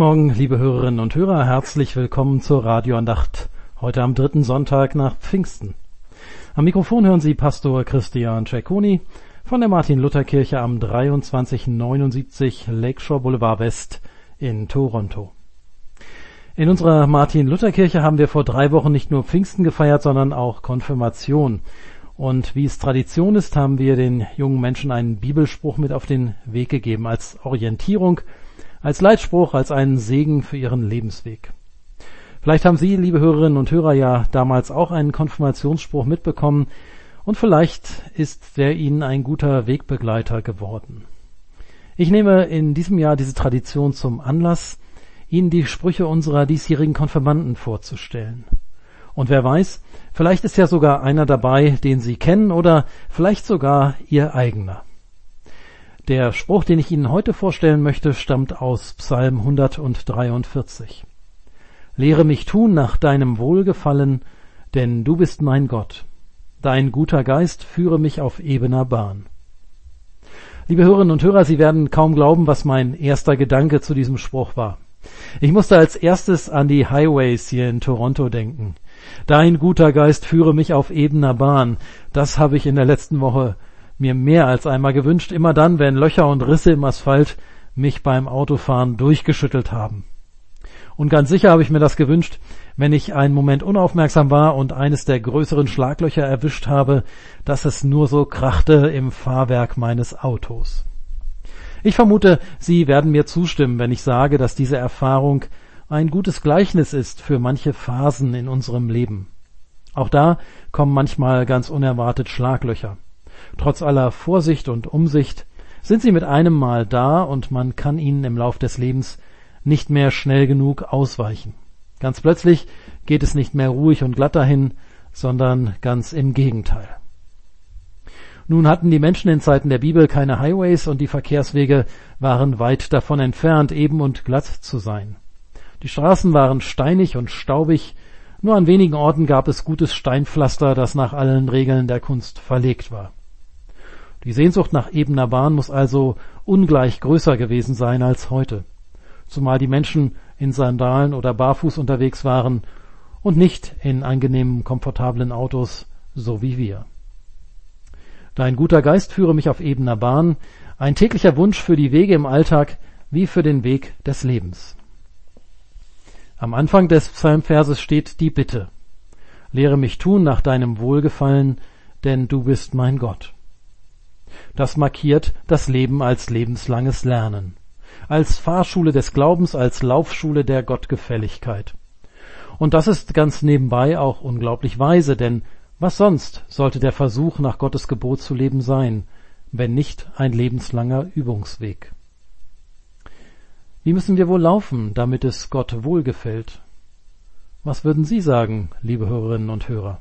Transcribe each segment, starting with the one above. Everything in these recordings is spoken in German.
Morgen, liebe Hörerinnen und Hörer, herzlich willkommen zur Radioandacht, heute am 3. Sonntag nach Pfingsten. Am Mikrofon hören Sie Pastor Christian Cecconi von der Martin-Luther-Kirche am 2379 Lakeshore Boulevard West in Toronto. In unserer Martin-Luther-Kirche haben wir vor 3 Wochen nicht nur Pfingsten gefeiert, sondern auch Konfirmation. Und wie es Tradition ist, haben wir den jungen Menschen einen Bibelspruch mit auf den Weg gegeben, als Orientierung, als Leitspruch, als einen Segen für ihren Lebensweg. Vielleicht haben Sie, liebe Hörerinnen und Hörer, ja damals auch einen Konfirmationsspruch mitbekommen und vielleicht ist der Ihnen ein guter Wegbegleiter geworden. Ich nehme in diesem Jahr diese Tradition zum Anlass, Ihnen die Sprüche unserer diesjährigen Konfirmanden vorzustellen. Und wer weiß, vielleicht ist ja sogar einer dabei, den Sie kennen oder vielleicht sogar Ihr eigener. Der Spruch, den ich Ihnen heute vorstellen möchte, stammt aus Psalm 143. Lehre mich tun nach deinem Wohlgefallen, denn du bist mein Gott. Dein guter Geist führe mich auf ebener Bahn. Liebe Hörerinnen und Hörer, Sie werden kaum glauben, was mein erster Gedanke zu diesem Spruch war. Ich musste als erstes an die Highways hier in Toronto denken. Dein guter Geist führe mich auf ebener Bahn. Das habe ich in der letzten Woche mir mehr als einmal gewünscht, immer dann, wenn Löcher und Risse im Asphalt mich beim Autofahren durchgeschüttelt haben. Und ganz sicher habe ich mir das gewünscht, wenn ich einen Moment unaufmerksam war und eines der größeren Schlaglöcher erwischt habe, dass es nur so krachte im Fahrwerk meines Autos. Ich vermute, Sie werden mir zustimmen, wenn ich sage, dass diese Erfahrung ein gutes Gleichnis ist für manche Phasen in unserem Leben. Auch da kommen manchmal ganz unerwartet Schlaglöcher. Trotz aller Vorsicht und Umsicht sind sie mit einem Mal da und man kann ihnen im Lauf des Lebens nicht mehr schnell genug ausweichen. Ganz plötzlich geht es nicht mehr ruhig und glatt dahin, sondern ganz im Gegenteil. Nun hatten die Menschen in Zeiten der Bibel keine Highways und die Verkehrswege waren weit davon entfernt, eben und glatt zu sein. Die Straßen waren steinig und staubig, nur an wenigen Orten gab es gutes Steinpflaster, das nach allen Regeln der Kunst verlegt war. Die Sehnsucht nach ebener Bahn muss also ungleich größer gewesen sein als heute, zumal die Menschen in Sandalen oder barfuß unterwegs waren und nicht in angenehmen, komfortablen Autos, so wie wir. Dein guter Geist führe mich auf ebener Bahn, ein täglicher Wunsch für die Wege im Alltag wie für den Weg des Lebens. Am Anfang des Psalmverses steht die Bitte: Lehre mich tun nach deinem Wohlgefallen, denn du bist mein Gott. Das markiert das Leben als lebenslanges Lernen, als Fahrschule des Glaubens, als Laufschule der Gottgefälligkeit. Und das ist ganz nebenbei auch unglaublich weise, denn was sonst sollte der Versuch, nach Gottes Gebot zu leben sein, wenn nicht ein lebenslanger Übungsweg? Wie müssen wir wohl laufen, damit es Gott wohlgefällt? Was würden Sie sagen, liebe Hörerinnen und Hörer?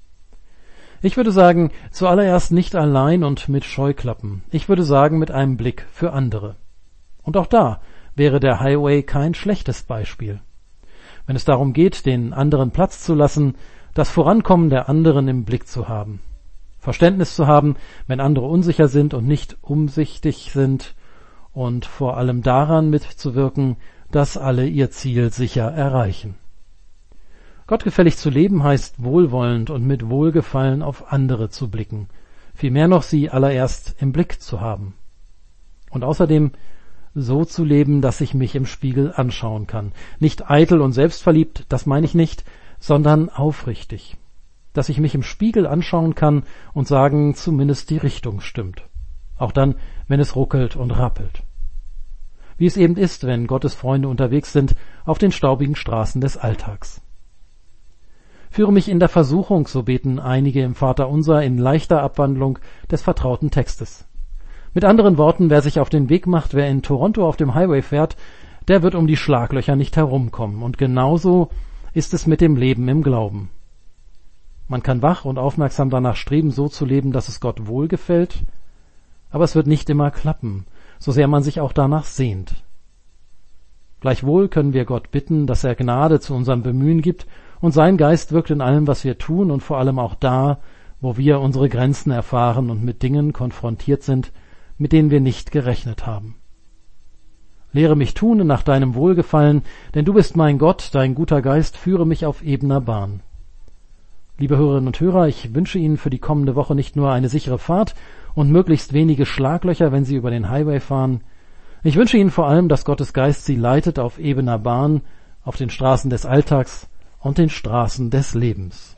Ich würde sagen, zuallererst nicht allein und mit Scheuklappen. Ich würde sagen, mit einem Blick für andere. Und auch da wäre der Highway kein schlechtes Beispiel. Wenn es darum geht, den anderen Platz zu lassen, das Vorankommen der anderen im Blick zu haben. Verständnis zu haben, wenn andere unsicher sind und nicht umsichtig sind und vor allem daran mitzuwirken, dass alle ihr Ziel sicher erreichen. Gottgefällig zu leben heißt wohlwollend und mit Wohlgefallen auf andere zu blicken, vielmehr noch sie allererst im Blick zu haben. Und außerdem so zu leben, dass ich mich im Spiegel anschauen kann. Nicht eitel und selbstverliebt, das meine ich nicht, sondern aufrichtig. Dass ich mich im Spiegel anschauen kann und sagen, zumindest die Richtung stimmt. Auch dann, wenn es ruckelt und rappelt. Wie es eben ist, wenn Gottes Freunde unterwegs sind auf den staubigen Straßen des Alltags. Führe mich in der Versuchung, so beten einige im Vaterunser in leichter Abwandlung des vertrauten Textes. Mit anderen Worten, wer sich auf den Weg macht, wer in Toronto auf dem Highway fährt, der wird um die Schlaglöcher nicht herumkommen. Und genauso ist es mit dem Leben im Glauben. Man kann wach und aufmerksam danach streben, so zu leben, dass es Gott wohlgefällt, aber es wird nicht immer klappen, so sehr man sich auch danach sehnt. Gleichwohl können wir Gott bitten, dass er Gnade zu unserem Bemühen gibt, und sein Geist wirkt in allem, was wir tun und vor allem auch da, wo wir unsere Grenzen erfahren und mit Dingen konfrontiert sind, mit denen wir nicht gerechnet haben. Lehre mich tun nach deinem Wohlgefallen, denn du bist mein Gott, dein guter Geist führe mich auf ebener Bahn. Liebe Hörerinnen und Hörer, ich wünsche Ihnen für die kommende Woche nicht nur eine sichere Fahrt und möglichst wenige Schlaglöcher, wenn Sie über den Highway fahren. Ich wünsche Ihnen vor allem, dass Gottes Geist Sie leitet auf ebener Bahn, auf den Straßen des Alltags und den Straßen des Lebens.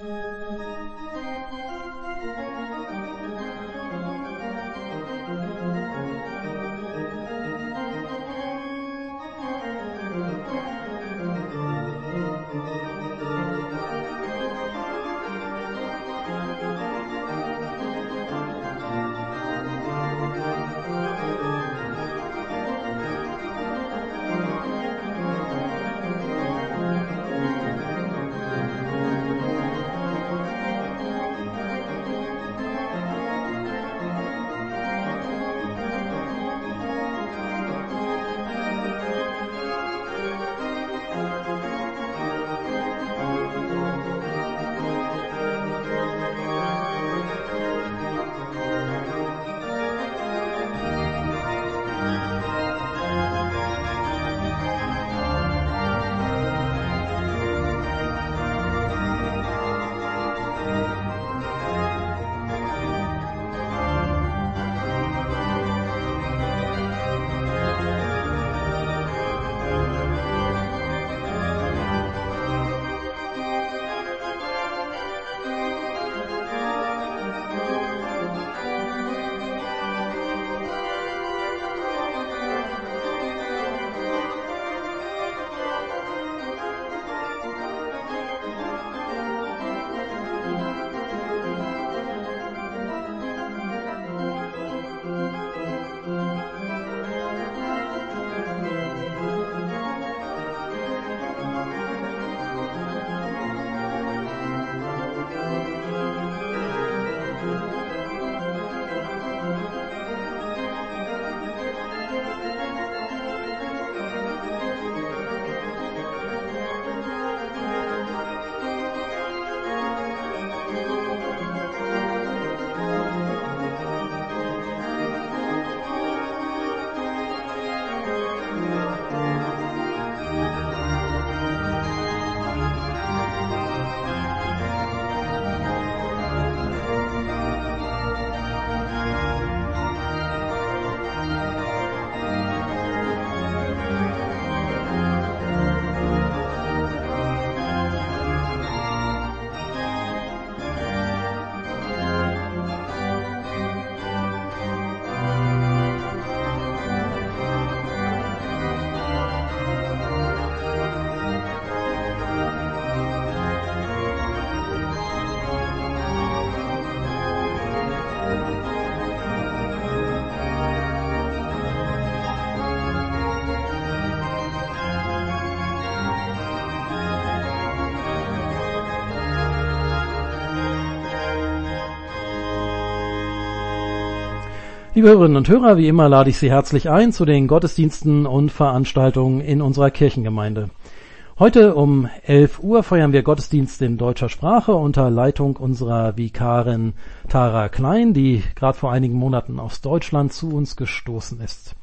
Liebe Hörerinnen und Hörer, wie immer lade ich Sie herzlich ein zu den Gottesdiensten und Veranstaltungen in unserer Kirchengemeinde. Heute um 11 Uhr feiern wir Gottesdienst in deutscher Sprache unter Leitung unserer Vikarin Tara Klein, die gerade vor einigen Monaten aus Deutschland zu uns gestoßen ist.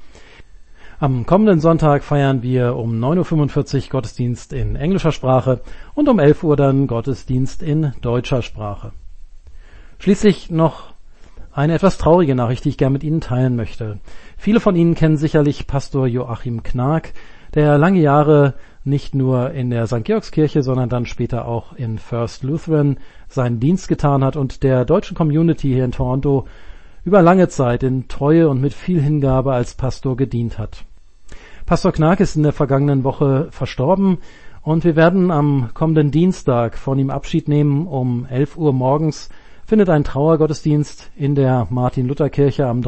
Am kommenden Sonntag feiern wir um 9.45 Uhr Gottesdienst in englischer Sprache und um 11 Uhr dann Gottesdienst in deutscher Sprache. Schließlich noch eine etwas traurige Nachricht, die ich gerne mit Ihnen teilen möchte. Viele von Ihnen kennen sicherlich Pastor Joachim Knag, der lange Jahre nicht nur in der St. Georgskirche, sondern dann später auch in First Lutheran seinen Dienst getan hat und der deutschen Community hier in Toronto über lange Zeit in Treue und mit viel Hingabe als Pastor gedient hat. Pastor Knag ist in der vergangenen Woche verstorben und wir werden am kommenden Dienstag von ihm Abschied nehmen. Um 11 Uhr morgens findet ein Trauergottesdienst in der Martin-Luther-Kirche am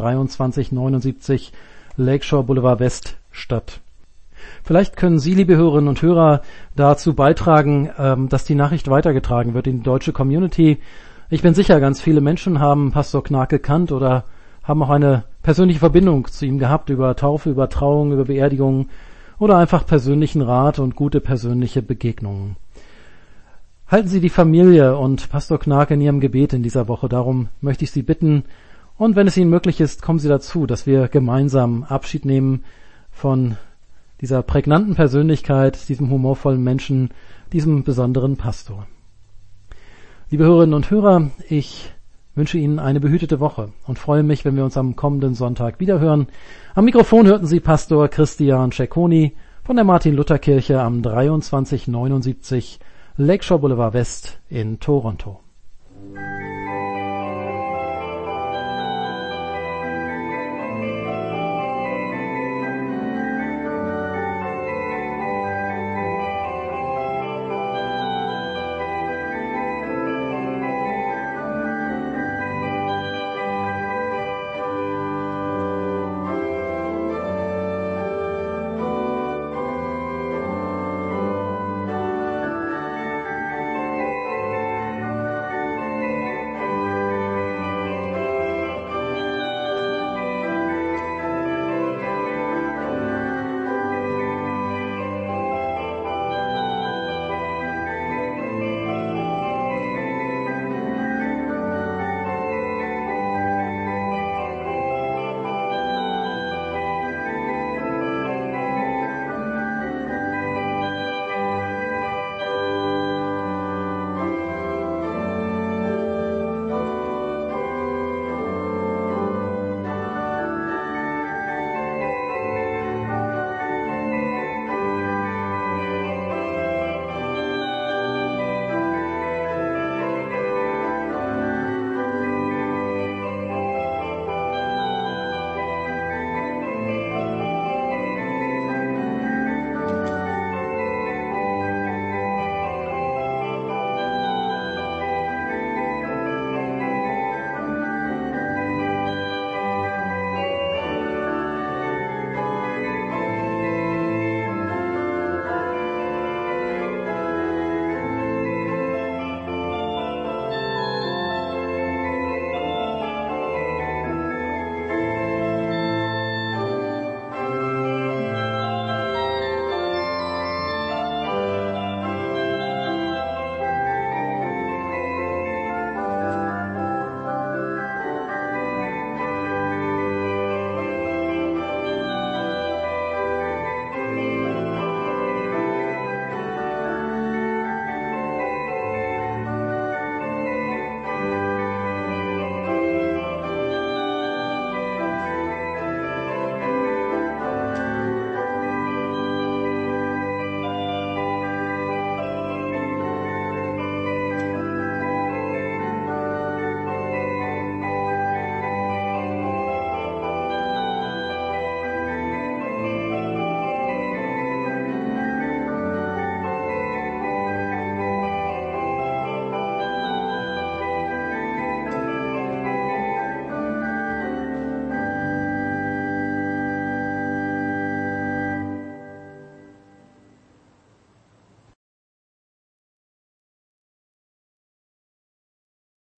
2379 Lakeshore Boulevard West statt. Vielleicht können Sie, liebe Hörerinnen und Hörer, dazu beitragen, dass die Nachricht weitergetragen wird in die deutsche Community. Ich bin sicher, ganz viele Menschen haben Pastor Knag gekannt oder haben auch eine persönliche Verbindung zu ihm gehabt über Taufe, über Trauung, über Beerdigungen oder einfach persönlichen Rat und gute persönliche Begegnungen. Halten Sie die Familie und Pastor Knag in Ihrem Gebet in dieser Woche. Darum möchte ich Sie bitten. Und wenn es Ihnen möglich ist, kommen Sie dazu, dass wir gemeinsam Abschied nehmen von dieser prägnanten Persönlichkeit, diesem humorvollen Menschen, diesem besonderen Pastor. Liebe Hörerinnen und Hörer, ich wünsche Ihnen eine behütete Woche und freue mich, wenn wir uns am kommenden Sonntag wiederhören. Am Mikrofon hörten Sie Pastor Christian Cecconi von der Martin-Luther-Kirche am 2379 Lakeshore Boulevard West in Toronto.